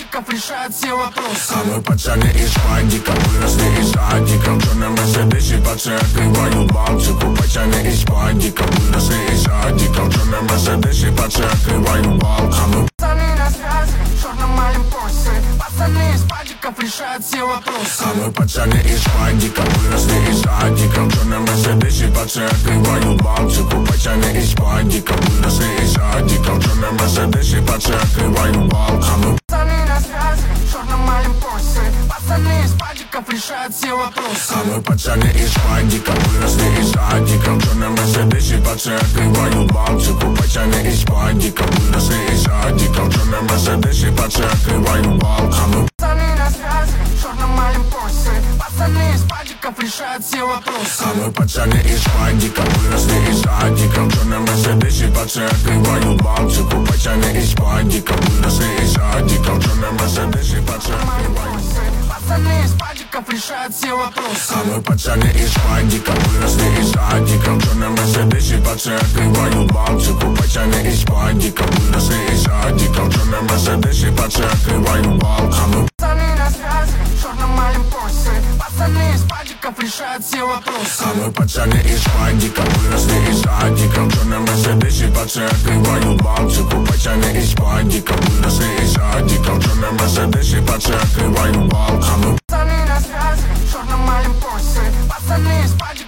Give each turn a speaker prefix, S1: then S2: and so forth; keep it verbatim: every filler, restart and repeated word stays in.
S1: падиков решает все вопросы.
S2: А мы пацаны из падика, выросли из садика. В черном мерседесе пацаны открывают Балтику. Пацаны из падика, выросли из садика. В черном мерседесе пацаны открывают Балтику. А мы
S1: пацаны на связи, в черном малем Порше. Пацаны из падиков решают все вопросы.
S2: А мы пацаны из падика, выросли из садика. В черном мерседесе пацаны открывают Балтику. Пацаны из падика, выросли из садика. В черном мерседесе пацаны открывают Балтику. А мы
S1: пацаны на связи, в черном малем Порше. Пацаны из падиков решают все вопросы.
S2: А мы пацаны из падика, выросли из садика. В черном мерседесе пацаны открывают Балтику. Пацаны из падика, выросли из садика. В черном мерседесе пацаны открывают Балтику. А мы
S1: пацаны на связи, в черном малем Порше. Пацаны из падиков решают все вопросы.
S2: А мы пацаны из падика, выросли из садика. В черном мерседесе пацаны открывают Балтику. Пацаны из падика, выросли из садика. В черном мерседесе пацаны открывают Балтику.
S1: Пацаны из падиков решают все вопросы.
S2: А мы пацаны из падика, выросли из садика. В черном мерседесе пацаны открывают Балтику. Пацаны из падика, выросли из садика. В черном мерседесе пацаны открывают Балтику. А мы
S1: пацаны на связи, в черном малем Порше. Пацаны из падиков решают все вопросы.
S2: А мы пацаны из падика, выросли из садика. В черном мерседесе пацаны открывают Балтику. Пацаны из падика, выросли из садика. В черном мерседесе пацаны открывают Балтику. А мы